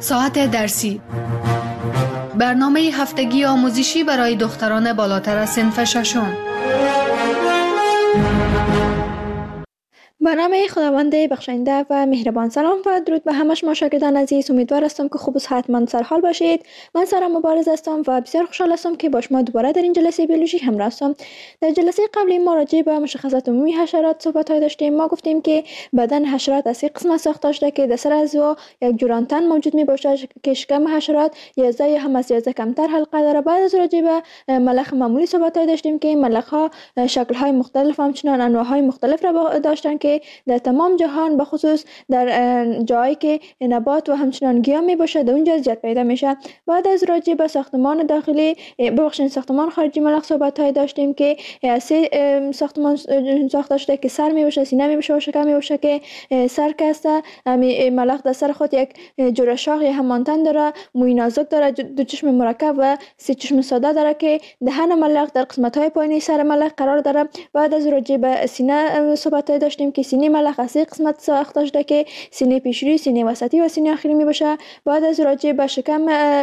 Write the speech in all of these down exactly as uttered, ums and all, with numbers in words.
ساعت درسی، برنامه هفتگی آموزشی برای دختران بالاتر از صنف ششم. به نام خداوند بخشنده و مهربان. سلام و درود به همه شما شاگردان عزیز. امیدوار هستم که خوب و صحتمند سر حال باشید. من سارا مبارز هستم و بسیار خوشحال هستم که با شما دوباره در این جلسه بیولوژی همراه هستم. در جلسه قبلی ما راجع به مشخصات عمومی حشرات صحبت های داشتیم. ما گفتیم که بدن حشرات از سه قسمت ساخته شده که در سر اعضا یک جورانتن موجود می باشد که شکم حشرات یازده یا هم از یازده کمتر حلقه داره. بعد از راجع به ملخ معمولی صحبت های داشتیم که ملخ ها شکل های مختلف همچنان انواع های مختلف را داشتن که در تمام جهان به خصوص در جایی که نبات و همچنان گیاه می باشه در اونجا زیاد پیدا میشه. بعد از راجع به ساختمان داخلی ببخشید ساختمان خارجی ملخ صحبت های داشتیم که سه ساختمان ساخته شده که سر می باشه، سینه می باشه و شکم می باشه که سر کسته ملخ در سر خود یک جوره شاخ یا همانتن داره، موی نازک داره، دو چشم مرکب و سه چشم ساده داره که دهن ملخ در قسمت های پایینی سر ملخ قرار داره. بعد از راجع به سینه صحبت های داشتیم که سینه ملخ از سه قسمت ساخته شده که سینه پیشروی، سینه وسطی و سینه آخری می باشه. بعد از راجع به شکم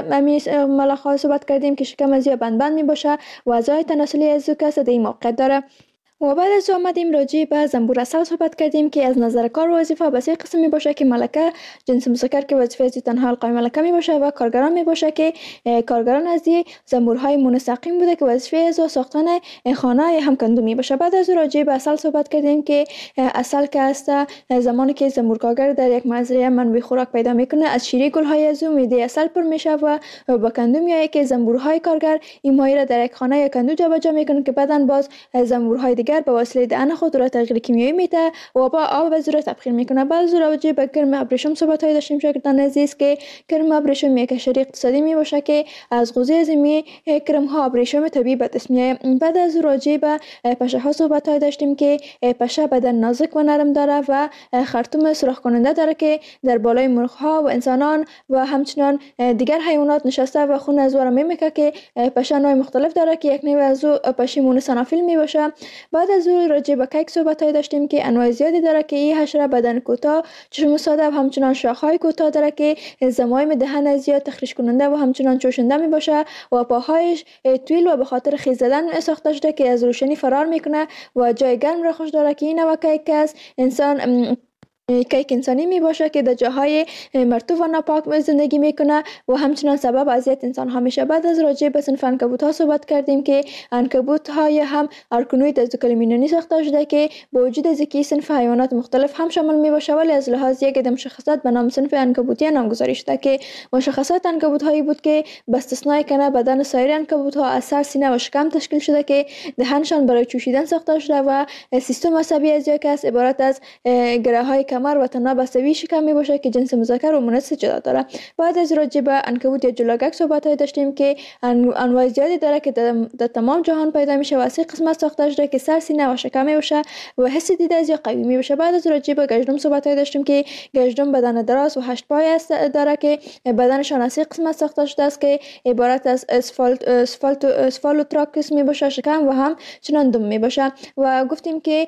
ملخ ها صحبت کردیم که شکم از یا بند بند می باشه و اعضای تناسلی از کس در این موقعیت داره. و بعد از آمدیم راجع به زنبور عسل صحبت کردیم که از نظر کار و وظیفه به سه قسم می باشه که ملکه جنس مذکر که وظیفه از تنها حلقه ملکه می باشه و کارگران می باشه که کارگران از زنبورهای منسقیم بوده که وظیفه از ساختن خانه یا هم کندو می باشه. بعد از راجع به عسل صحبت کردیم که عسل که است زمانی که زنبور کارگر در یک مزرعه منبع خوراک پیدا میکنه از شیره گل‌های از میده عسل پر میشه و با کندو میایه که زنبورهای کارگر این مایه را در یک خانه یا کندو جابجا میکنه که بعدن باز زنبورهای دیگر به وسیله دهن خود را تغییر کیمیایی میده و با آب و زور تبخیر میکنه. بعد از راجع به کرم ابریشم صحبت های داشتیم شاگردان عزیز که کرم ابریشم یک حشره اقتصادی می باشه که از غذای زمینی کرم ها ابریشم طبیعی به دست میاد. بعد از راجع به پشه ها صحبت های داشتیم که پشه بدن نازک و نرم داره و خرطوم سوراخ کننده داره که در بالای مرغ ها و انسانان و همچنان دیگر حیوانات نشسته و خون از ور میمکه که پشه نوع مختلف داره که یک نوع از او پشه مونوسانافیل می باشه. بعد از او راجع به کیک صحبت های داشتیم که انواع زیادی داره که این حشره بدن کوتاه، چشم ساده و همچنان شاخهای کوتاه داره که زمایم دهن زیاد تخریش کننده و همچنان چوشنده می باشه و پاهایش طویل و به خاطر خیز زدن ساخته شده که از روشنی فرار میکنه و جای گرم را خوش داره که این نوع کیک است انسان کیک انسانی می باشه که در جاهای مرطوب و ناپاک زندگی میکنه و همچنان سبب اذیت انسان ها میشه. بعد از راجع به صنف عنکبوت ها صحبت کردیم که عنکبوت های هم ارکنوید از کلمینونی ساخته شده که با وجود از اینکه صنف حیوانات مختلف هم شامل می باشه ولی از لحاظ یک عده مشخصات به نام صنف عنکبوتی نامگذاری شده که مشخصات عنکبوت هایی بود که به استثنای کنه بدن سایر عنکبوت ها از سر، سینه و شکم تشکیل شده که دهنشان برای چوشیدن ساخته شده و سیستم عصبی از یک است عبارت از گره های کمر و تناب عصبی شکم می باشه که جنس مذکر و مؤنث جدا داره. بعد از راجع به عنکبوت یا جلاگک صحبت های داشتیم که انواع زیادی داره که در تمام جهان پیدا میشه و از سه قسمت ساخته شده که سر، سینه و شکم می باشه و حس دیده از یا قوی می باشه. بعد از راجع به گژدم صحبت های داشتیم که گژدم بدن دراز و هشت پای است داره که بدنشان از سه قسمت ساخته شده است که عبارت از اسفالت اسفالت اسفالوتراکس می باشه شکم و هم چنان دم می باشه و گفتیم که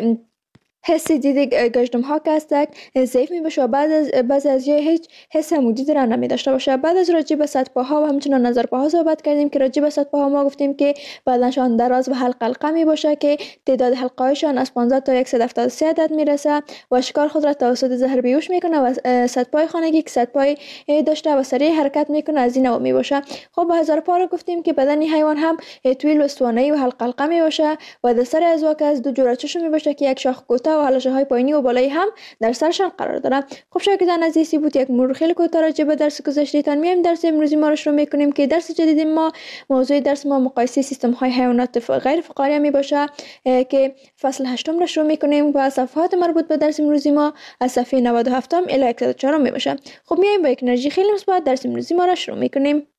حس دید گژدم ها که هستند ضعیف می باشه و بعد از بعضی از یه هیچ حس موجودی را نمی داشته باشه. بعد از راجع به صد پاها و همچنان نظر پاها صحبت کردیم که راجع به صد پاها ما گفتیم که بدنشان دراز و حلقه حلقه می باشه که تعداد حلقه هایشان از پانزده تا صد و هفتاد و سه عدد می رسه و شکار خود را توسط زهر بیهوش میکنه و صد پای خانگی که صد پای داشته و سریع حرکت میکنه از این نوع می باشه. خب به هزار پا رو گفتیم که بدن حیوان هم طویل و اسطوانه‌ای و حلقه حلقه می باشه و در سر اعضا که از دو جوره چشم می باشه که یک شاخ کوتاه و حلقه های پایینی و بالایی هم در سرشان قرار داره. خب شاگردان عزیزی بود یک مرور خیلی کوتاه راجع به درس گذشتهتان. میایم درس امروزی ما رو شروع میکنیم که درس جدید ما موضوع درس ما مقایسه سیستم های حیوانات غیر فقاریه می باشه که فصل هشتم رو شروع میکنیم و صفحات مربوط به درس امروزی ما از صفحه نود و هفت الی صد و چهار می باشه. خب میایم با یک انرژی خیلی مثبت درس امروزی ما رو شروع میکنیم.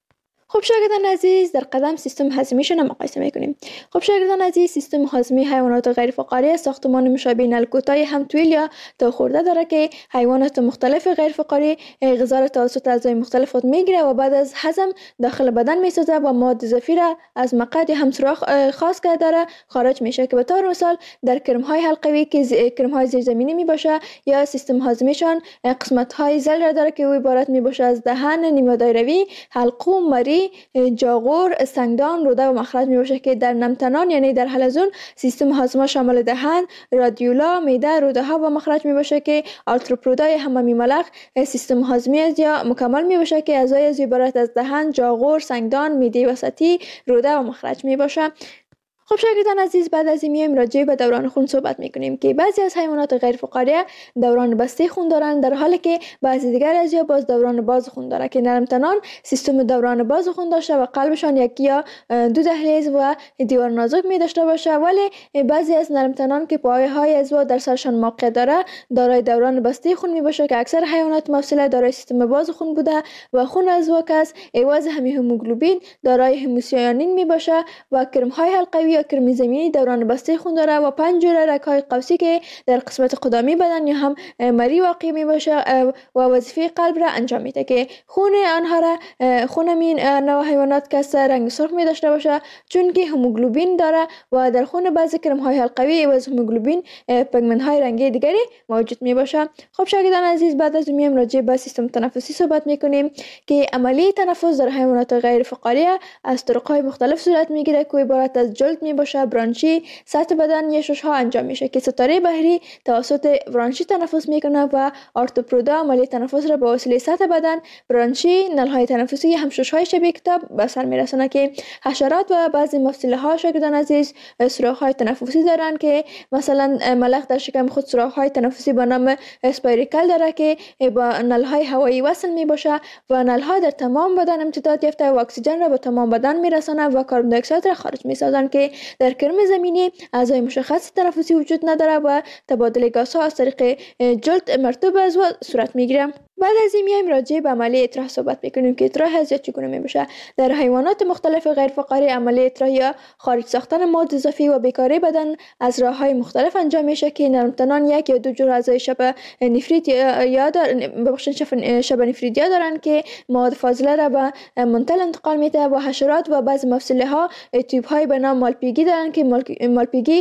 خب شاگردان عزیز، در قدم سیستم هاضمه‌شان مقایسه میکنیم. خب شاگردان عزیز، سیستم هاضمه حیوانات غیر فقاری ساختمان مشابه نلکوتای هم طویل یا تا خورده داره که حیوانات مختلف غیر فقاری غذا را توسط اعضای مختلف خود میگیره و بعد از هضم داخل بدن میسازه و مواد اضافی را از مقعد هم سوراخ خاص کرده داره خارج میشه، که به طور مثال در کرم های حلقوی که کرم های زیرزمینی می باشه یا سیستم هاضمه‌شان قسمت های زل را داره که او عبارت می باشه از دهن نیمه دایروی، حلقوم، مری، جاغور، سنگدان، روده و مخرج می باشه که در نمتنان یعنی در حلزون سیستم هاضمه شامل دهن، رادیولا، معده، روده ها و مخرج می باشه که آرتروپودای حمامی ملخ سیستم هاضمه از یا مکمل می باشه که اعضای از عبارت از دهن، جاغور، سنگدان، معده وسطی، روده و مخرج می باشه. خب شاگردان عزیز، بعد از این میایم راجع به دوران خون صحبت میکنیم که بعضی از حیوانات غیر فقاری دوران بسته خون دارند، در حالی که بعضی دیگر از یا باز دوران باز خون داره که نرمتنان سیستم دوران باز خون داشته و قلبشان یک یا دو دهلیز و دیوار نازک می داشته باشه، ولی بعضی از نرمتنان که پایه های عضو در سرشان موقع داره دارای دوران بسته خون می باشه که اکثر حیوانات مفصله دارای سیستم باز خون بوده و خون عضو کس عوض همین هموگلوبین دارای هموسیانین می باشه و کرم های حلقوی یا کرم زمینی دوران بسته خون داره و پنج جوره رگ‌های قوسی که در قسمت قدامی بدن یا هم مری واقع می باشه و وظیفه قلب را انجام میده که خون آنها را خون این نوع حیوانات که رنگ سرخ می داشته باشه چون که هموگلوبین داره و در خون بعضی کرم های حلقوی عوض هموگلوبین پیگمنت های رنگی دیگری موجود می باشه. خب شاگردان عزیز، بعد از میم راجع به سیستم تنفسی صحبت میکنیم که عملیه تنفس در حیوانات غیر فقاری از طرق‌های مختلف صورت میگیره که عبارت از جلد می باشه، برانشی، سطح بدن یا شش ها انجام میشه که ستاره بحری توسط برانشی تنفس میکنه و آرتوپرودا عملیه تنفس را به وسیله سطح بدن، برانشی، نلهای تنفسی هم شش های شبیه کتاب به سر میرسونه که حشرات و بعضی مفصله ها شاگردان عزیز سوراخ های تنفسی دارن که مثلا ملخ در شکم خود سوراخ های تنفسی به نام اسپایریکل داره که با نلهای هوایی وصل می باشه و نلها در تمام بدن امتداد یافته و اکسیژن را به تمام بدن میرسونه و کاربن دی اکساید را خارج میسازن که در کرم زمینی اعضای مشخص تنفسی وجود نداره و تبادل گازها از طریق جلد مرطوب عضو صورت میگیره. بعد از این میایم راجع به عملیه اطراح صحبت میکنیم که اطراح از چگونه میباشه. در حیوانات مختلف غیر فقاری عملیه اطراح یا خارج ساختن مواد اضافی و بیکاری بدن از راههای مختلف انجام میشه که نرمتنان یک یا دو جور اعضای شبه نفریت یا ببخشید شبه نفریدیا دارن که مواد فاضله را به منتل انتقال میده و حشرات و بعضی مفصله ها تیوب های به نام مالپیگی دارن که مالپیگی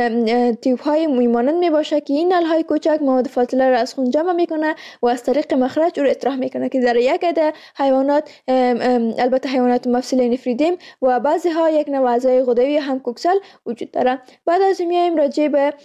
تیوب های میمانند میباشه که این نل های کوچک مواد فاضله را از خون جمع میکنه و از طریق مخرج او را اطراح میکنه که در یک عده حیوانات البته حیوانات مفصله نفریدیم و بعضی ها یک نوع اعضای غدوی هم کوکسل وجود داره. بعد از این میایم راجع به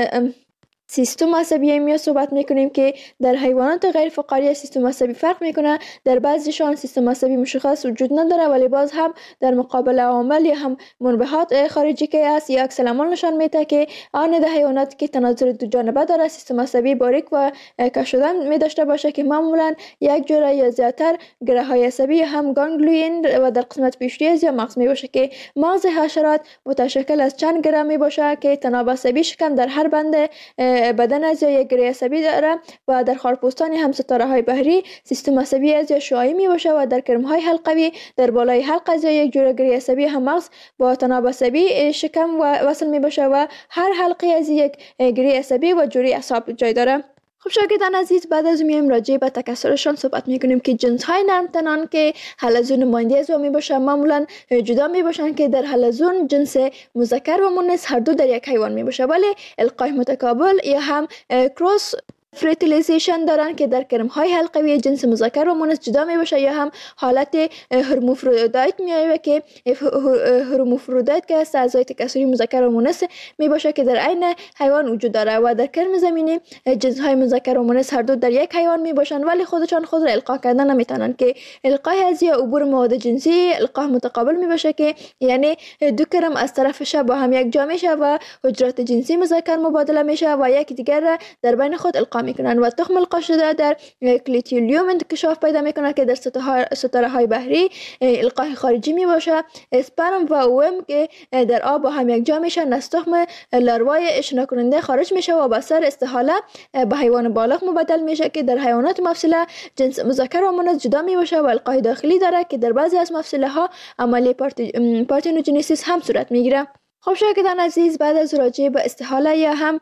سیستم عصبی می صحبت میکنیم که در حیوانات غیر فقاری سیستم عصبی فرق میکنه. در بعضیشان سیستم عصبی مشخص وجود نداره ولی باز هم در مقابل عوامل یا هم منبهات خارجی که است یا عکس العمل نشان میده که آن ده حیوانات که تناظر دو جانبه داره سیستم عصبی باریک و کش شدن می داشته باشه که معمولا یک جوره یا زیاتر گره های عصبی یا هم گانگلیون و در قسمت پیشری از یا مغز می باشه که مغز حشرات متشکل از چند گره می باشه که تناب عصبی شکم در هر بند بدن از یک گره عصبی داره و در خارپوستان هم ستاره های بحری سیستم عصبی از یا شعاعی می باشه و در کرم های حلقوی در بالای حلق از یک جوره گره عصبی هم مغز با تناب عصبی شکم و وصل می باشه و هر حلقه از یک گره عصبی و جوری اعصاب جای داره. خب شاگردان عزیز، بعد از میایم راجع به تکثرشان صحبت میکنیم که جنس های نرمتنان که حلزون نماینده از می باشه معمولا جدا می باشن که در حلزون جنس مذکر و مؤنث هر دو در یک حیوان می باشه ولی القای متقابل یا هم کروس فرتیلیزیشن دارن که در کرم های حلقوی جنس مذکر و مؤنث جدا می باشه یا هم حالت هرمافرودیت میایه که هرمافرودیت که است اعضای تکثری مذکر و مؤنث می باشه که در عین حیوان وجود داره و در کرم زمینی جنس های مذکر و مؤنث هر دو در یک حیوان می باشن ولی خودشان خود را القا کردن نمیتونن که القای از یا عبور مواد جنسی القا متقابل می باشه که یعنی دو کرم از طرف شب با هم یک جا میشه و حجرات جنسی مذکر مبادله میشه و یک دیگر در بین خود القا ارتقا میکنند و تخم القا شده در کلیتیلیوم انکشاف پیدا میکنند که در ستاره های بحری القای خارجی می باشه. اسپرم و اوم که در آب با هم یک جا میشن از تخم لاروای شنا کننده خارج میشه و به سر استحاله به حیوان بالغ مبدل میشه که در حیوانات مفصله جنس مذکر و مؤنث جدا می باشه و القای داخلی داره که در بعضی از مفصله ها عملیه پارتنوجنسیس هم صورت میگیره. خب شاگردان عزیز، بعد از راجع به استحاله یا هم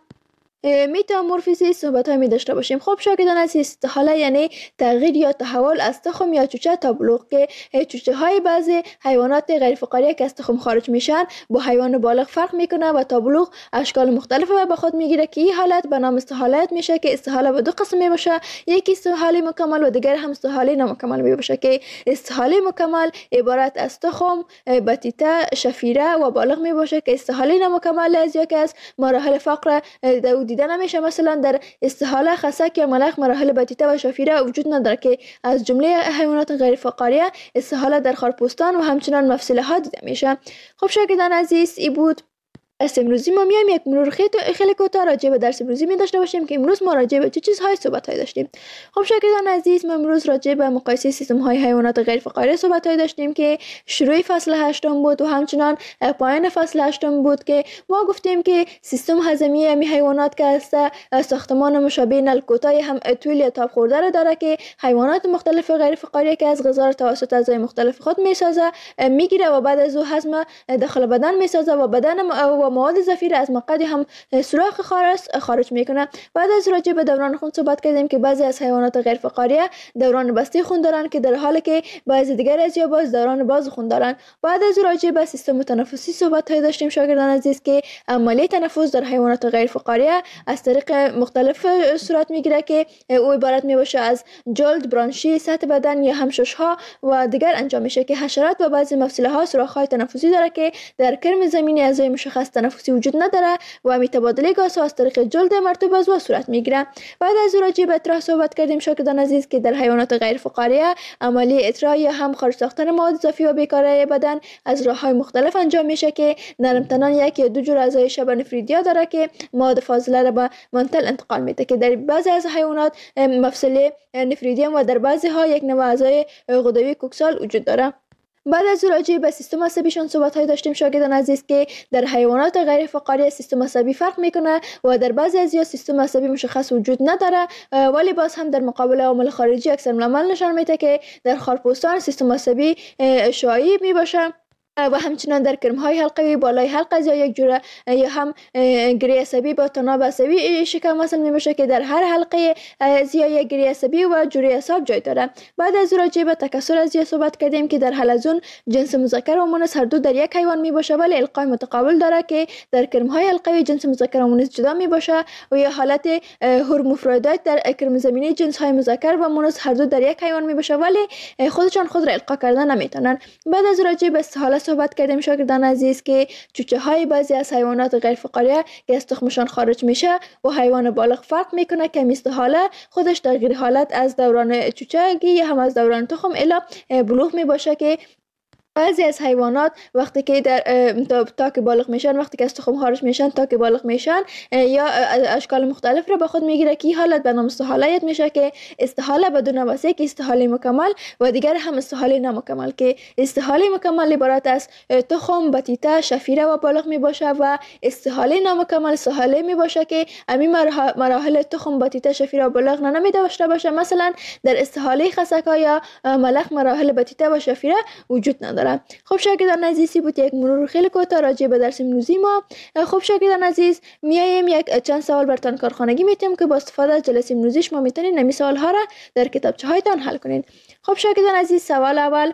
میتامورفیزیس صحبت های می داشته باشیم. خب شاگردان عزیز، استحاله یعنی تغییر یا تحول از تخم یا چوچه تا بلوغ که چوچه های بعضی حیوانات غیر فقاریه که از تخم خارج میشن با حیوان بالغ فرق میکنه و تا بلوغ اشکال مختلف به خود میگیره که این حالت به نام استحاله میشه که استحاله به دو قسم می باشه، یکی استحاله مکمل و دیگر هم استحاله نامکمل می باشه که استحاله مکمل عبارت از تخم، بطیطه، شفیره و بالغ می باشه که استحاله نامکمل از یکی از مراحل فقر دیده نمیشه. مثلا در استحاله خسک یا ملخ مراحل بطیطه و شفیره وجود نداره که از جمله حیوانات غیر فقاریه استحاله در خارپوستان و همچنان مفصله ها دیده میشه. خب شاگردان عزیز، ای بود درس امروزی. ما میایم یک مرور خیلی کوتاه راجع به درس امروزی می داشته باشیم که امروز ما راجع به چه چیزهای صحبت های داشتیم. خب شاگردان عزیز، ما امروز راجع به مقایسه سیستم های حیوانات غیر فقاریه صحبت های داشتیم که شروع فصل هشتم بود و همچنان پایان فصل هشتم بود که ما گفتیم که سیستم هضمی همی حیوانات که است ساختمان مشابه نل کوتاه هم طول یا تاب خورده را داره که حیوانات مختلف غیر فقاریه که از غذا را توسط اعضای مختلف خود میسازه میگیره و بعد از او هضم داخل بدن میسازه و بدن و مواد ضفیر از مقعد هم سوراخ خارج خارج میکنه. بعد از راجع به دوران خون صحبت کردیم که بعضی از حیوانات غیر فقاریه دوران بسته خون دارن که در حالی که بعضی دیگر از یا باز دوران باز خون دارن. بعد از راجع به سیستم تنفسی صحبت های داشتیم شاگردان عزیز که عملیه تنفس در حیوانات غیر فقاریه از طریق مختلف صورت میگیره که او عبارت میباشه از جلد، برانشی، سطح بدن یا همشش ها و دیگر انجام میشه که حشرات و بعضی مفصله ها سوراخ های تنفسی داره که در کرم زمینی اعضای مشخص تنفسی وجود نداره و می تبادله گاز از طریق جلد مرطوب از او صورت میگیره. بعد از راجع به اطراح صحبت کردیم شاگردان عزیز که در حیوانات غیر فقاریه عملیه اطراح یا هم خارج ساختن مواد اضافی و بیکاره بدن از راههای مختلف انجام میشه که نرم تنان یک یا دو جور اعضای شبه نفریدیا داره که مواد فاضله را به منتل انتقال میده که در بعضی از حیوانات مفصل نفریدیم و در بعضی ها یک نوع اعضای غدوی کوکسال وجود داره. بعد از راجع به سیستم عصبیشون صحبت های داشتیم شاگردان عزیز که در حیوانات غیر فقاریه سیستم عصبی فرق میکنه و در بعضی از یا سیستم عصبی مشخص وجود نداره ولی باز هم در مقابل عوامل خارجی اکثر العمل نشان میده که در خارپوستان سیستم عصبی شایع می باشه و همچنان در کرم‌های حلقوی بالای حلقه یا یک جوره یا هم گری عصبی با تناب عصبی شکم وصل میشه که در هر حلقه یا یک گری عصبی و جوره اعصاب جای داره. بعد از راجع به تکثر از صحبت کردیم که در حلزون جنس مذکر و مؤنث هر دو در یک حیوان می باشه ولی القای متقابل داره که در کرم‌های حلقوی جنس مذکر و مؤنث جدا می باشه و یا حالت هرمافرودیت در کرم زمینی جنس های مذکر و مؤنث هر دو در یک حیوان می باشه ولی خودشان خود را القا کردن نمیتونن. بعد از راجع به استحاله صحبت کردیم شاگردان عزیز که چوچه های بعضی از حیوانات غیر فقاریه که از تخمشان خارج میشه و حیوان بالغ فرق میکنه که استحاله خودش تغییر حالت از دوران چوچگی یا هم از دوران تخم الی بلوغ می باشه که بعضی از حیوانات وقتی که در تا, تا که بالغ میشن وقتی که از تخم خارج میشن تا که بالغ میشن یا اشکال مختلف رو به خود میگیره که این حالت به نام استحاله میشه که استحاله بدون واسه که استحاله مکمل و دیگر هم استحاله نامکمل که استحاله مکمل عبارت از تخم، بطیطه، شفیره و بالغ میباشه و استحاله نامکمل استحاله میباشه که امی مراحل تخم، بطیطه، شفیره و بالغ نمیده داشته باشه. مثلا در استحاله خسکا یا ملخ مراحل بطیطه و شفیره وجود نداره. خب شاگردان عزیزی بود یک مرور خیلی کوتاه راجع به درس امروزی ما. خب شاگردان عزیز میایم یک چند سوال براتون کارخانگی میتیم که با استفاده از جلسه امروزی شما میتونید نمی سوال ها را در کتابچه هایتان حل کنید. خب شاگردان عزیز، سوال اول،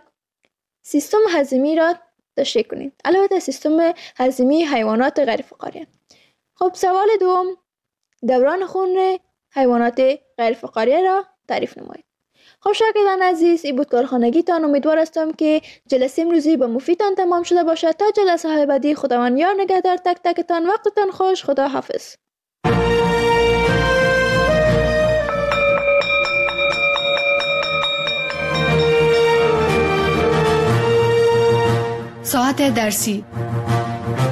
سیستم هضمی را تشریح کنید. البته سیستم هضمی حیوانات غیر فقاریه. خب سوال دوم، دوران خون حیوانات غیر فقاریه را تعریف نمایید. خب شاگردان عزیز، این بود کارخانگیتان. امیدوار هستم که جلسه امروزی با مفیدتان تمام شده باشد. تا جلسه های بعدی خداوند یار نگهدار تک تکتان. وقتتان خوش. خدا حافظ. ساعت درسی،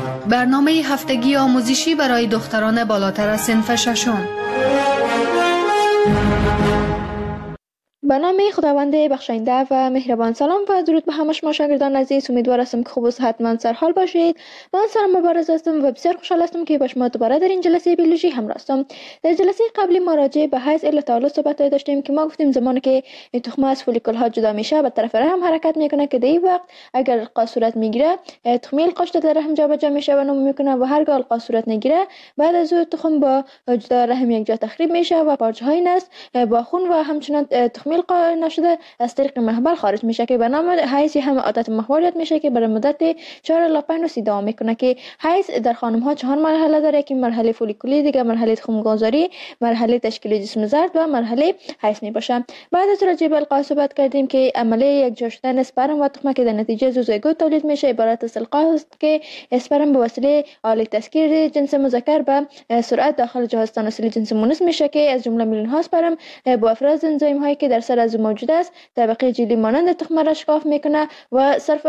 برنامه هفتگی آموزشی برای دختران بالاتر از صنف ششم. به نام خداوند بخشاینده و مهربان. سلام و درود به همه شما شاگردان عزیز. امیدوار هستم که خوب و صحتمند سرحال باشید. من سرم مبارز هستم و بسیار خوشحال هستم که با شما دوباره در این جلسه بیولوژی همراه هستم. در جلسه قبلی ما راجع به حیض الی تعالج صحبت داشتیم که ما گفتیم زمانی که این تخمه از فولیکول ها جدا میشه به طرف رحم حرکت میکنه که در این وقت اگر القا صورت میگیره تخمه القاش در رحم جابجا میشه و نمو میکنه و هرگاه القا صورت نگیره بعد از او تخم با جدا رحم یک جا تخریب میشه و پارچه های نست با خون و همچنان تخمه القا نشده از طریق محبل خارج میشه که به نام حیض هم عادت محوریت میشه که برای مدت چهار الی پنج روز دوام میکنه که حیض در خانم ها چهار مرحله داره که مرحله فولیکولی، دیگه مرحله تخم گذاری، مرحله تشکیل جسم زرد و مرحله حیض میباشه. بعد از راجع به القا صحبت کردیم که عملیه یک جا شدن اسپرم و تخمه که در نتیجه زوزیگوت تولید میشه عبارت از القا است که اسپرم به وسیله آله تسکیر جنس مذکر به سرعت داخل جهاز تناسلی جنس مؤنث میشه که از جمله میلیون ها اسپرم با افراز انزیم هایی که در سر از موجود است طبقه جلی مانند تخمه را شکاف میکنه و صرف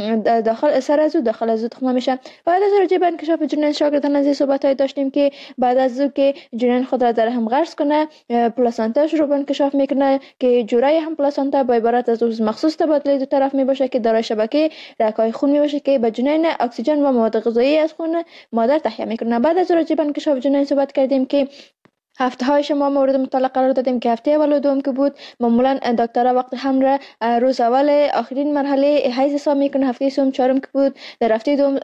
داخل سر از او داخل از او تخمه میشه. بعد از راجع به انکشاف جنین شاگردان از این صحبت های داشتیم که بعد از او که جنین خود را در رحم غرس کنه پلاسانتاش رو به انکشاف میکنه که جورای هم پلاسانتا با عبارت از عضو مخصوص تبادله دو طرف میباشه که دارای شبکه رگ‌های خون میباشه که به جنین اکسیژن و مواد غذایی از خون مادر تهیه میکنه. بعد از راجع به انکشاف جنین صحبت کردیم که هفته های شما مورد مطالعه قرار دادیم که هفته اول و دوم که بود معمولا دکترها وقت حمل روز اول آخرین مرحله حیض حساب میکنه. هفته سوم چهارم که بود در هفته دوم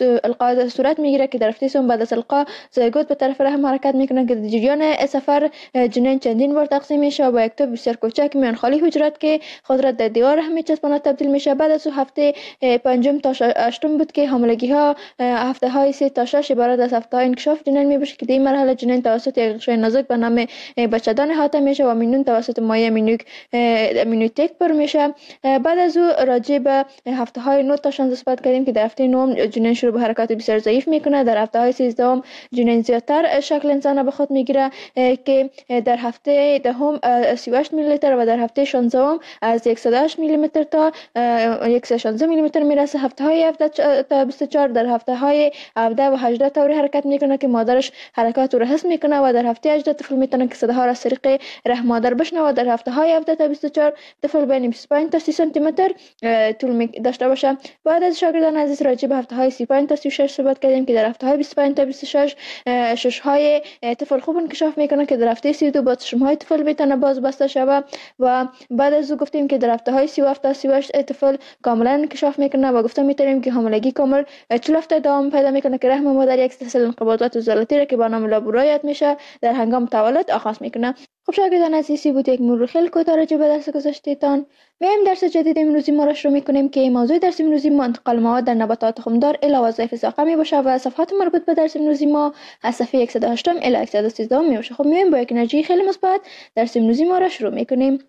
القا صورت میگیره که در هفته سوم بعد از القا زیگوت به طرف رحم حرکت میکنه که در جریان سفر جنین چندین بار تقسیم میشه و با یک توپ بسیار کوچک میان خالی حجرات که خود را در دیوار رحم میچسباند تبدیل میشه. بعد از هفته پنجم تا هشتم بود که حاملگی ها هفته های سه تا شش عبارت از هفته های انکشاف جنین میباشه که در این مرحله جنین توسط یک نازک به نام بچه‌دان احاطه میشه و مینون توسط مایع امینوک امینوتک پر میشه. بعد از او راجع به هفته های نه تا شانزده صحبت کردیم که در هفته نه جنین شروع به حرکات بسیار ضعیف میکنه. در هفته های سیزده جنین زیادتر شکل انسان به خود میگیره که در هفته دهم سی و هشت میلی لیتر و در هفته شانزده از صد و هشت میلی متر تا صد و شانزده میلی متر میرسه. هفته های هفده تا بیست و چهار در هفته های هفده و هجده طوری حرکت میکنه که مادرش حرکات رو حس میکنه و در هفته هجده طفل میتونه که صداها را از طریق رحم مادر بشنوه. در هفته های هفده تا بیست و چهار طفل بین بیست و پنج تا سی سانتی متر طول داشته باشه. بعد از شاگردان عزیز راجع به هفته های سی و پنج تا سی و شش صحبت کردیم که در هفته های بیست و پنج تا بیست و شش شش های طفل خوب انکشاف میکنه که در هفته سی و دو با چشم های طفل میتونه باز بسته شوه و بعد از او گفتیم که در هفته های سی و هفت تا سی و هشت طفل کاملا انکشاف میکنه و گفتم میتونیم که حاملگی کامل چهل هفته دوام پیدا میکنه که رحم مادر یک سلسله انقباضات عضلاتی را که با نام لابورایت میشه در هنگام تولد آغاز میکنه. خب شاگردان عزیزی بود یک مرور خیلی کوتاه راجع به درس گذشتهتان. میایم درس جدید امروزی ما را شروع میکنیم که موضوع درس امروزی ما انتقال مواد در نباتات تخمدار الی وظایف ساقه می باشه و صفحات مربوط به درس امروزی ما از صفحه صد و هشت الی صد و سیزده می باشه. خب میایم با یک انرژی خیلی مثبت درس امروزی ما را شروع میکنیم.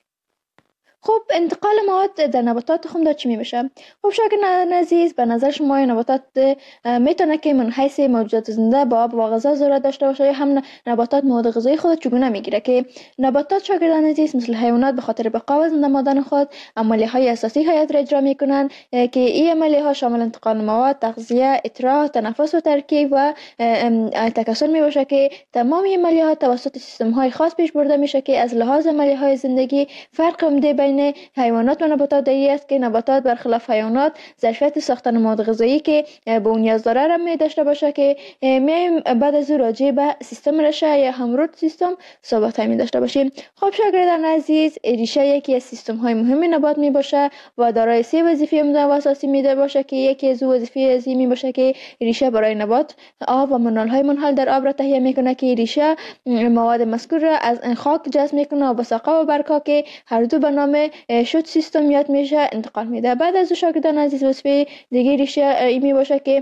خب انتقال مواد در نباتات تخمدار چی میشه؟ خب شاگردان عزیز به نظر شما نباتات میتونه که من حیث موجودات زنده با آب و غذا ضرورت داشته باشه یا هم نباتات مواد غذایی خود چگونه میگیره که نباتات شاگردان عزیز مثل حیوانات به خاطر بقا و زنده ماندن خود عملیه های اساسی حیات را اجرا میکنن که این عملیه ها شامل انتقال مواد، تغذیه، اطراح، تنفس و ترکیب و تکثر میباشه که تمام این عملیه ها توسط سیستم های خاص پیش برده میشه که از لحاظ عملیه های زندگی فرق عمده بین حیوانات و نباتات دایی است که نباتات برخلاف حیوانات ظرفیت ساختن مواد غذایی که به اون نیاز داره را می داشته باشه که میایم بعد از راجع به سیستم ریشه یا همرود سیستم صحبت می داشته باشیم. خب شاگردان عزیز ریشه یکی از سیستم های مهم نبات می باشه و دارای سه وظیفه عمده و اساسی می باشه که یکی از وظیفه ازی می باشه که ریشه برای نبات آب و منال های منحل در آب را تهیه میکنه که ریشه مواد مذکور را از خاک جذب میکنه و به ساقه و برگ‌ها که هر دو به نام شد سیستم یاد میشه انتقال میده. بعد از شاگردان عزیز وظیفه دیگه ریشه ایمی باشه که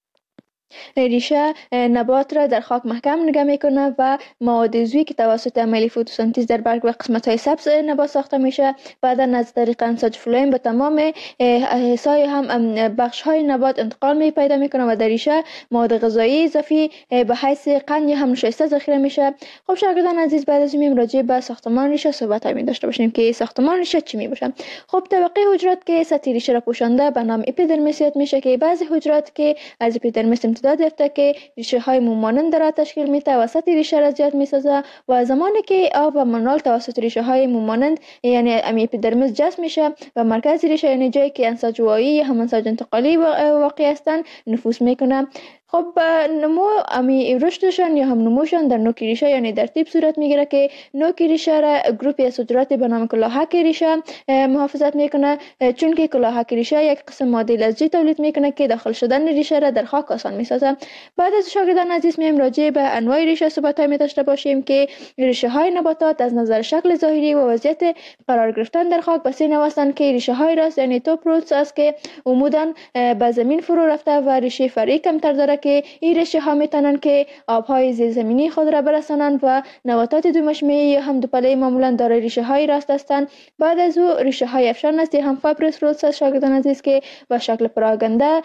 ریشه نبات را در خاک محکم نگه میکنه و مواد عضوی که توسط عملیه فتوسنتز در برگ و قسمت های سبز نبات ساخته میشه بعدا از طریق انساج فلویم به تمام حصای هم بخش های نبات انتقال می پیدا میکنه و در ریشه مواد غذایی اضافی به حیث قند یا هم نشایسته ذخیره میشه. خب شاگردان عزیز بعد از این راجع به ساختمان ریشه صحبت می داشته باشیم که ساختمان ریشه چی می باشه. خب طبقه حجرات که سطح ریشه را پوشانده به نام اپیدرمیس یاد میشه که بعضی حجرات که از اپیدرمیس امتداد یافته که ریشه های مومانند را تشکیل میده و سطح ریشه را زیاد میسازه و زمانی که آب و منرال توسط ریشه های مومانند یعنی امی اپیدرمیس جذب میشه و مرکز ریشه یعنی جایی که انساج وایی یا هم انساج انتقالی واقع هستند نفوذ میکنه. خب نمو امی رشدشان یا هم نموشان در نوک ریشه یعنی در تیپ صورت میگیره که نوک ریشه را گروپی از حجرات به نام کلاهک ریشه محافظت میکنه، چون که کلاهک ریشه یک قسم ماده لزجی تولید میکنه که داخل شدن ریشه را در خاک آسان میسازه. بعد از شاگردان عزیز میم راجع به انواع ریشه صحبت می داشته باشیم که ریشه های نباتات از نظر شکل ظاهری و وضعیت قرار گرفتن در خاک به سه نوع هستند که ریشه های راست یعنی توپ روتس است که عموداً به زمین فرو رفته و ریشه فرعی کمتر داره که این ریشه ها میتونن که آبهای زیرزمینی خود را برسانند و نباتات دو مشمه یا هم دو پله معمولا دارای ریشه های راست هستند. بعد از او ریشه های افشان است هم فایبرس روتس است شاگردان عزیز که با شکل پراگنده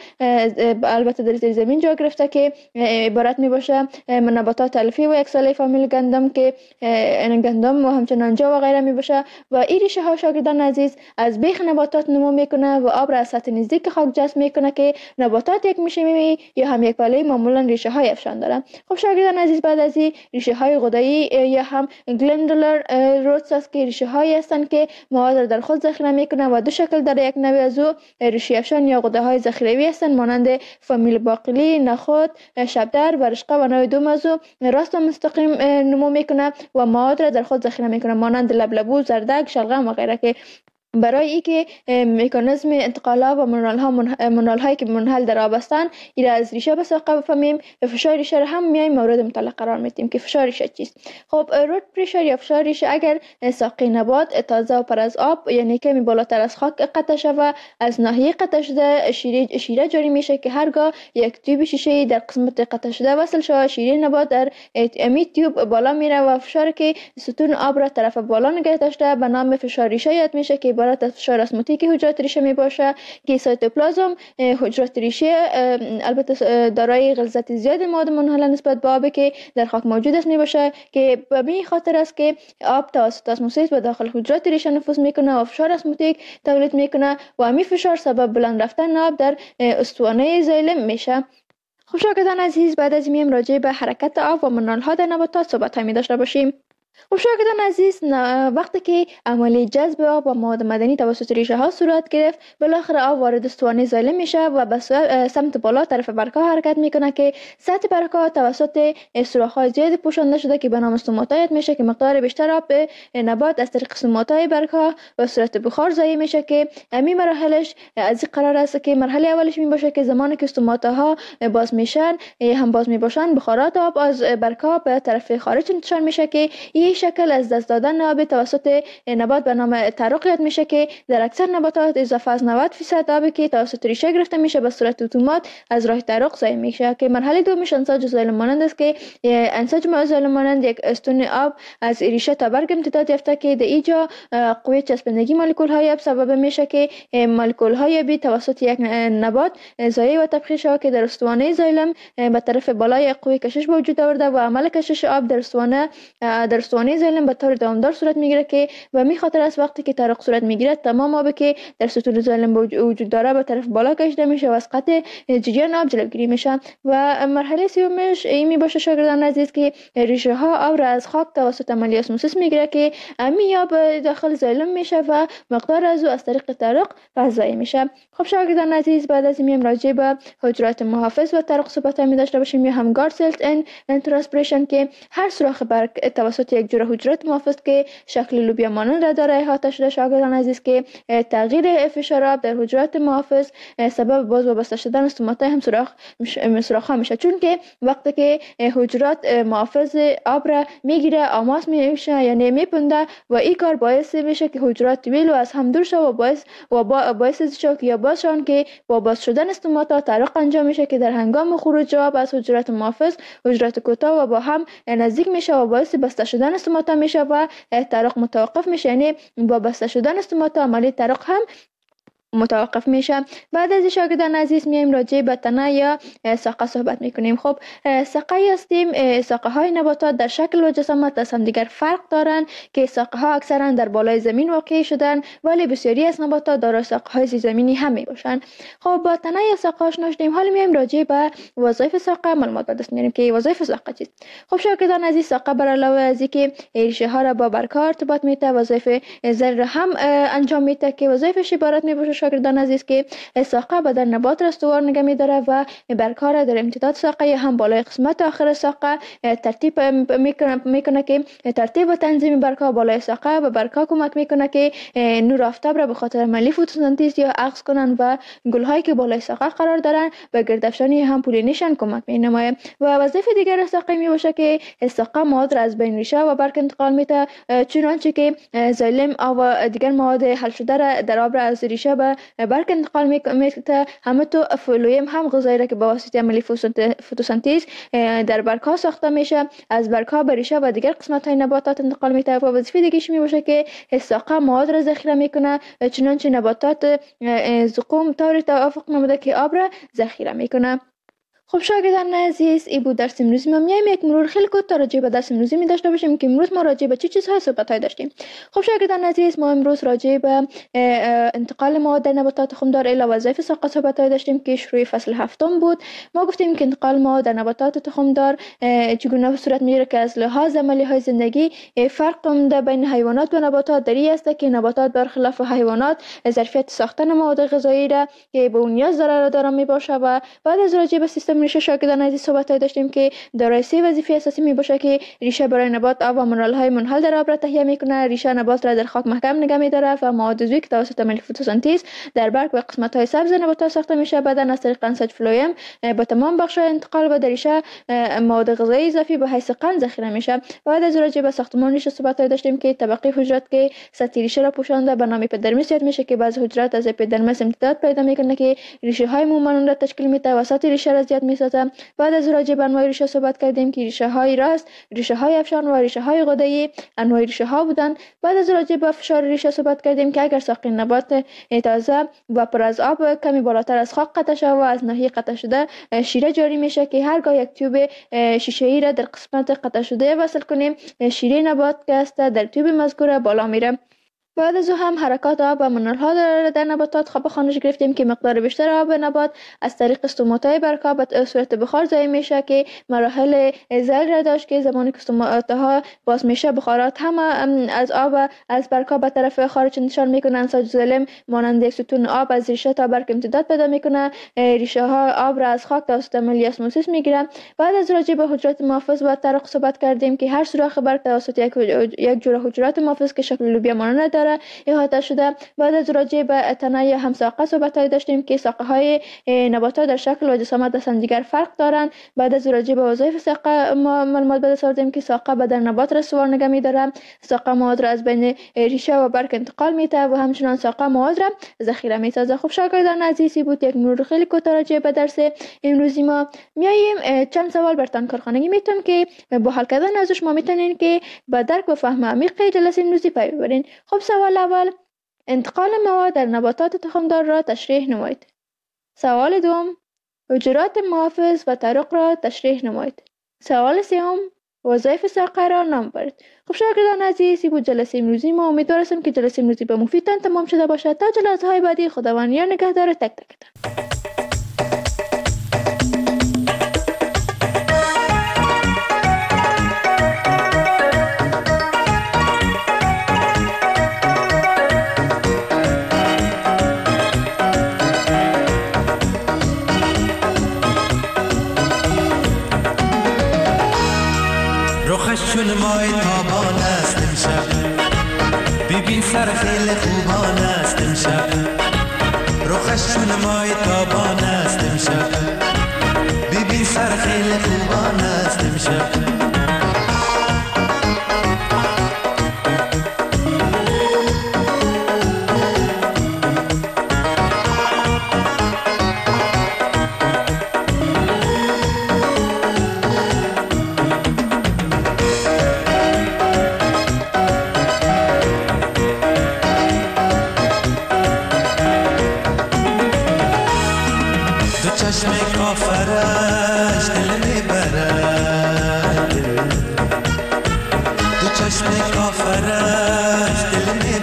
البته در زیر زمین جا گرفته که عبارت می باشه نباتات الفی و یک ساله فامیل گندم که گندم و همچنان جا و غیره می باشه و این ریشه ها شاگردان عزیز از بیخ نباتات نمو میکنه و آب را از سطح نزدیک خاک جذب میکنه که نباتات یک مشمه یا هم یک پله معمولا ریشه های افشان دارن. خب شاگردان عزیز بعد از این ریشه های غدایی یا هم گلندولر روتس است که ریشه هایی هستند که مواد را در خود ذخیره میکنه و دو شکل داره. یک نوع از او ریشه افشان یا غده های ذخیروی هستند مانند فامیل باقلی، نخود، شبدر و رشقه و نوع دوم از او راست و مستقیم نمو میکنه و مواد را در خود ذخیره میکنه مانند لبلبو، زردک، شلغم و غیره که برای اینکه مکانیزم انتقال آب و منرال ها منرال هایی که منحل در آب هستند این را از ریشه به ساقه بفهمیم. فشار ریشه را هم میایم مورد مطالعه قرار میدیم که فشار ریشه چیست. خب روت پرشر یا فشار ریشه اگر ساقه نبات تازه و پر از آب یعنی کمی بالاتر از خاک قطع شود از ناحیه قطع شده شیره شیره جاری میشه که هرگاه یک تیوب شیشه در قسمت قطع شده وصل شود شیره نبات در امی تیوب بالا میره و فشار که ستون آب را طرف بالا نگه داشته به نام فشار ریشه یاد میشه که عبارت از فشار اسموتیک حجرات ریشه می باشه که سایتوپلازم حجرات ریشه البته دارای غلظت زیاد مواد منحله نسبت به آب که در خاک موجود است می باشه که به این خاطر است که آب توسط اسموسیس به داخل حجرات ریشه نفوذ میکنه و فشار اسموتیک تولید میکنه و همین فشار سبب بلند رفتن آب در استوانه زایلم میشه. خب شاگردان عزیز بعد از میم راجع به حرکت آب و منرال ها در نباتات صحبت می داشته باشیم. خب شاگردان عزیز وقتی که عملی جذب آب و مواد معدنی توسط ریشه ها صورت گرفت بالاخره آب وارد استوانه زایلم میشه و به سمت بالا طرف برگ ها حرکت میکنه که سطح برگ ها توسط سوراخ های زیاد پوشانده شده که به نام استوماتا میشه که مقدار بیشتر آب به نبات از طریق استوماتای برگ ها به صورت بخار ضایع میشه که همین مراحلش از این قرار است که مرحله اولش می باشه که زمانی که استوماتا ها باز میشن هم باز میباشن بخارات آب از برگ ها به طرف خارج انتشار میشه که این شکل از دست دادن آب توسط نبات به نام تعرق یاد میشه که در اکثر نباتات اضافه از نود درصد آبی که توسط ریشه گرفته میشه به صورت اتومات از راه تعرق ضایع میشه که مرحله دومش انساج زایلم مانند است که انساج زایلم مانند یک استون آب از ریشه تا برگ امتداد یافته که در اینجا قوه چسبندگی مولکول های آب سبب میشه که مولکول های آبی توسط یک نبات ضایع و تبخیر شود که در استوانه زایلم به طرف بالای قوه کشش به وجود آورده و عمل کشش آب در استوانه در استوانه زایلم به طور دوامدار صورت میگیره که و می خاطر است وقتی که تعرق صورت میگیره تمام آبی که در ستون زایلم وجود داره به طرف بالا کشیده میشه و از قطع جریان آب جلوگیری میشه. و مرحله سومش این می باشه شاگردان عزیز که ریشه ها آب را از خاک توسط عملیه اسموسیس میگیره که همین آب داخل زایلم میشه و مقدار از او از طریق تعرق غذایی میشه. خب شاگردان عزیز بعد از این راجع به حجرات محافظ و تعرق صحبت می داشته باشیم یا هم گارد سلز ان ترانسپیریشن که هر سوراخ برگ توسط یک جور حجرات محافظ که شکل لوبیا مانند را داره احاطه شده شاگردان عزیز که تغییر فشار آب در حجرات محافظ سبب باز و بسته شدن استوماتای هم سوراخ سوراخ ها میشه چون که وقتی که حجرات محافظ آب را میگیره آماس میشه یعنی میپنده و این کار باعث میشه که حجرات طویل و از هم دور شود و باعث و باعث شود که یا بازشان که با باز شدن استوماتا تعرق انجام میشه که در هنگام خروج آب از حجرات محافظ حجرات کوتاه و با هم نزدیک میشه و باعث بسته شدن استوماتا میشه و تعرق متوقف میشه یعنی با بسته شدن استوماتا عملیه تعرق هم متوقف میشه. بعد از شاگردان عزیز میایم راجع به تنه یا ساقه صحبت میکنیم. خب ساقه هستیم، ساقه های نباتات در شکل و جسامت از هم دیگر فرق دارند که ساقه ها اکثرا در بالای زمین واقع شدن، ولی بسیاری از نباتات دارای ساقه های زیرزمینی هم می باشند. خب با تنه یا ساقه آشنا شدیم، حالا میایم راجع به وظایف ساقه معلومات به دست میاریم که وظایف ساقه چیست. خب شاگردان عزیز، ساقه بر علاوه از اینکه ریشه ها را با برگ‌ها ارتباط میده، وظایف زر را هم انجام میده که وظایفش عبارت می باشه شاگردان عزیز که ساقه بدن نبات را استوار نگه می‌داره و برگ‌ها را در امتداد ساقه یا هم بالای قسمت آخر ساقه ترتیب میکنه میکنه که ترتیب و تنظیم برگ‌ها بالای ساقه به برگ‌ها کمک میکنه که نور آفتاب را به خاطر عملی فتوسنتز یا اخذ کنن و گل‌هایی که بالای ساقه قرار دارن به گردافشانی هم پولینیشن کمک مینماید. و وظیفه دیگر ساقه می باشه که ساقه مواد را از بین ریشه و برگ انتقال میده، چنانچه که زایلم و دیگر مواد حل شده را در آب را از ریشه به برگ انتقال میده. همه تو فلویم هم غذایی را که با واسطه عملی فتوسنتز در برگ‌ها ساخته میشه از برگ‌ها به ریشه و دیگر قسمت های نباتات انتقال میده. و وظیفه دیگه‌ش می باشه که ساقه مواد را ذخیره میکنه، چنانچه نباتات زقوم طوری توافق نموده که آب را ذخیره میکنه. خب شاگردان عزیز، این بود درس امروزی ما. میایم یک مرور خیلی کوتاه راجع به درس امروزی می داشته باشیم که امروز ما راجع به چه چیزهای صحبت های داشتیم. خب شاگردان عزیز، ما امروز راجع به انتقال مواد در نباتات تخمدار الی وظایف ساقه صحبت های داشتیم که شروع فصل هفتم بود. ما گفتیم که انتقال مواد در نباتات تخمدار چگونه صورت میگیره که از لحاظ عملی های زندگی فرق عمده بین حیوانات و نباتات در این است که نباتات برخلاف حیوانات ظرفیت ساختن مواد غذایی را که به اون نیاز داره دارا می باشه. و بعد از راجع به سیستم ریشه شاگردان عزیز صحبت داشتیم که دارای سه وظیفه اساسی می باشه که ریشه برای نبات آب و منرال های منحل در آب را تهیه میکنه، ریشه نبات را در خاک محکم نگه میداره و مواد عضوی که توسط عمل فتوسنتز در برگ و قسمت های سبز نبات ساخته میشه بعدا از طریق انساج فلویم با تمام بخش انتقال و در ریشه مواد غذایی اضافی به حیث قند ذخیره میشه. بعد از راجع به ساختمان ریشه صحبت داشتیم که طبقه حجرات که سطح ریشه را پوشانده به نام اپیدرمیس یاد میشه که بعض حجرات از اپیدرمیس امتداد پیدا میکنه که ریشه های مومانون را تشکیل میده و سطح ریشه را زیاد میسازه. بعد از راجع به انواع ریشه صحبت کردیم که ریشه های راست، ریشه های افشان و ریشه های غده‌ای انواع ریشه ها بودن. بعد از راجع به فشار ریشه صحبت کردیم که اگر ساق نبات تازه و پر از آب کمی بالاتر از خاک قطع شده و از ناحیه قطع شده شیره جاری میشه که هرگاه یک تیوب شیشه‌ای را در قسمت قطع شده وصل کنیم، شیره نبات که است در تیوب مذکور بالا میره. بعد از او هم حرکات آب و منرال‌ها در, در نباتات خواب خانش گرفتیم که مقدار بیشتر آب نبات از طریق استومات‌های برگ‌ها به صورت بخار ضایع میشه که مراحل زل را داشت که زمانی که استومات‌ها باز میشه بخارات هم از آب از برگ‌ها به طرف خارج انتشار میکنن. انساج زلم مانند یک ستون آب از ریشه تا برگ امتداد پیدا میکنه، ریشه ها آب را از خاک توسط عملیه اسموسیس میگیره. بعد از راجع به حجرات محافظ و طرق صحبت کردیم که هر سوراخ برگ توسط یک یک جوره حجرات محافظ که شکل لوبیا مانند داره احاطه شده. بعد از راجع به تنه یا هم ساقه صحبت داشتیم که ساقه های نباتات در شکل و جسامت از هم دیگر فرق دارند. بعد از راجع به وظایف ساقه ما معلومات به دست آوردیم که ساقه بدن نبات را سوار نگه می‌داره، ساقه مواد را از بین ریشه و برگ انتقال میده و همچنان ساقه مواد را ذخیره میسازه. خب شاگردان عزیزی بود یک مرور خیلی کوتاه راجع به درس امروزی ما. میایم چند سوال برتان کارخانگی میتونم که با حل کردن ازش ما میتونین که با درک و فهم عمیق جلسه امروزی پی ببرین. خب سوال اول، انتقال مواد در نباتات تخمدار را تشریح نمایید. سوال دوم، حجرات محافظ و طرق را تشریح نمایید. سوال سوم، وظایف ساقه را نام برید. خب شاگردان عزیزی بود جلسه امروزی ما. امیدوارم که جلسه امروزی به مفیدتان تمام شده باشد. تا جلسه های بعدی خداوند یار نگهدار تک تکتان. چون مای تابان است امشب، ببین سر خیلی خوبان است امشب. رخش چون مای تابان است امشب، ببین سر خیلی خوبان است امشب. چشم کافرش دل